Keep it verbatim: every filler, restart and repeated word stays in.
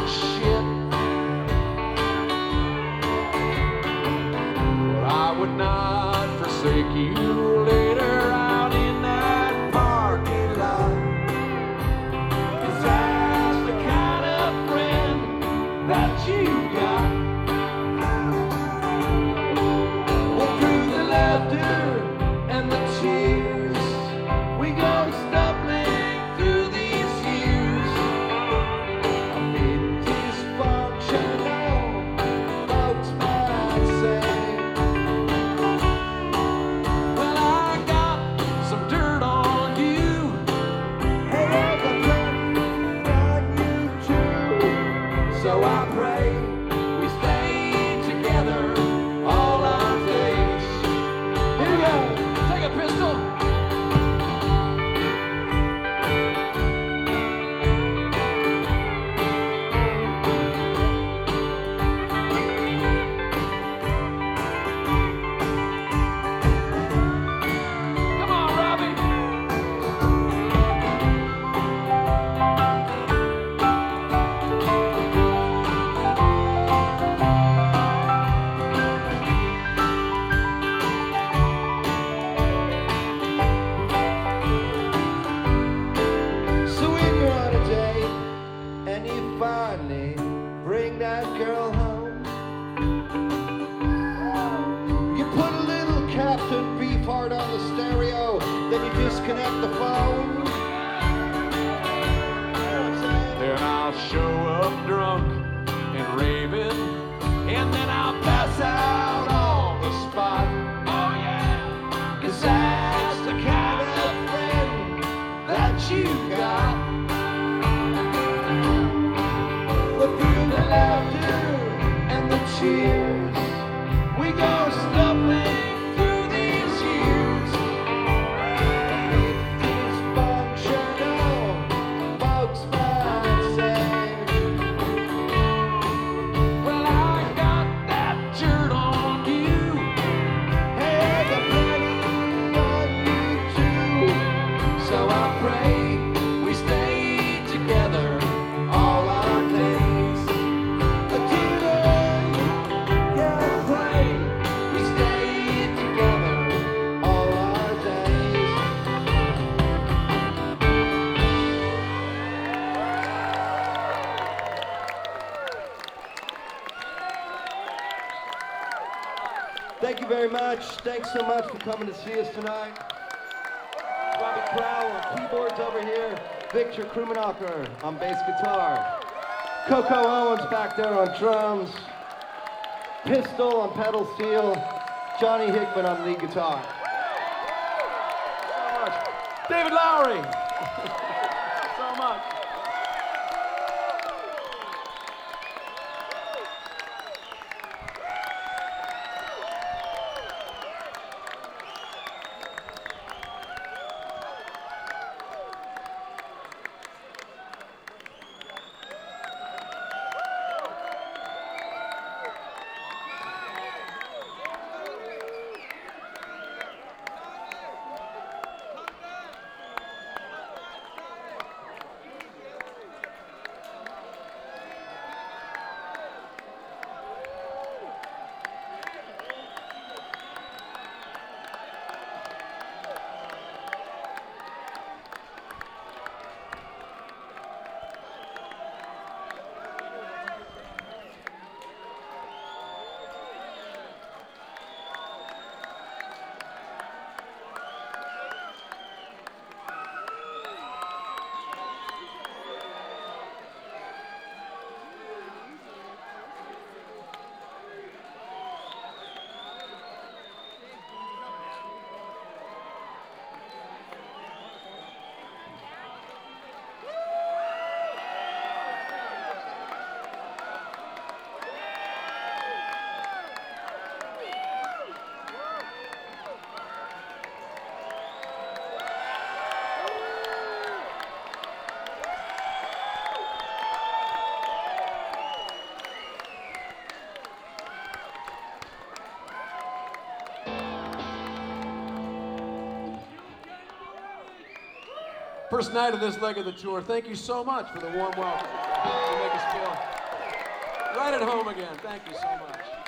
like shit. But I would not forsake you later out in that parking lot. 'Cause that's the kind of friend that you got. Well, through the laughter and the tears, we go stumbling through these years. Amid dysfunctional, folks might say, well, I got some dirt on you. Hey, I got plenty on you too. So I pray we stay together all our days. Here we go. Take a pistol. Come on, Robbie. So we go on a date, and you finally bring that girl home. You put a little Captain Beefheart on the stereo, then you disconnect the phone. Then I'll show up drunk and raving, and then I'll pass out on the spot. Oh yeah, 'cause that's the kind of friend that you got. But through the laughter and the cheers, we go stumbling through these years. Amid dysfunctional, folks might say, well, I got that dirt on you. Hey, I got plenty on you too. So I pray we stay together all our days. Today, yeah, I pray we stay together all our days. Thank you very much. Thanks so much for coming to see us tonight. Robbie Crowell on keyboards over here. Victor Krumenacher on bass guitar. Coco Owens back there on drums. Pistol on pedal steel. Johnny Hickman on lead guitar. So much. David Lowery. So much. First night of this leg of the tour. Thank you so much for the warm welcome. You make us feel Right at home again. Thank you so much.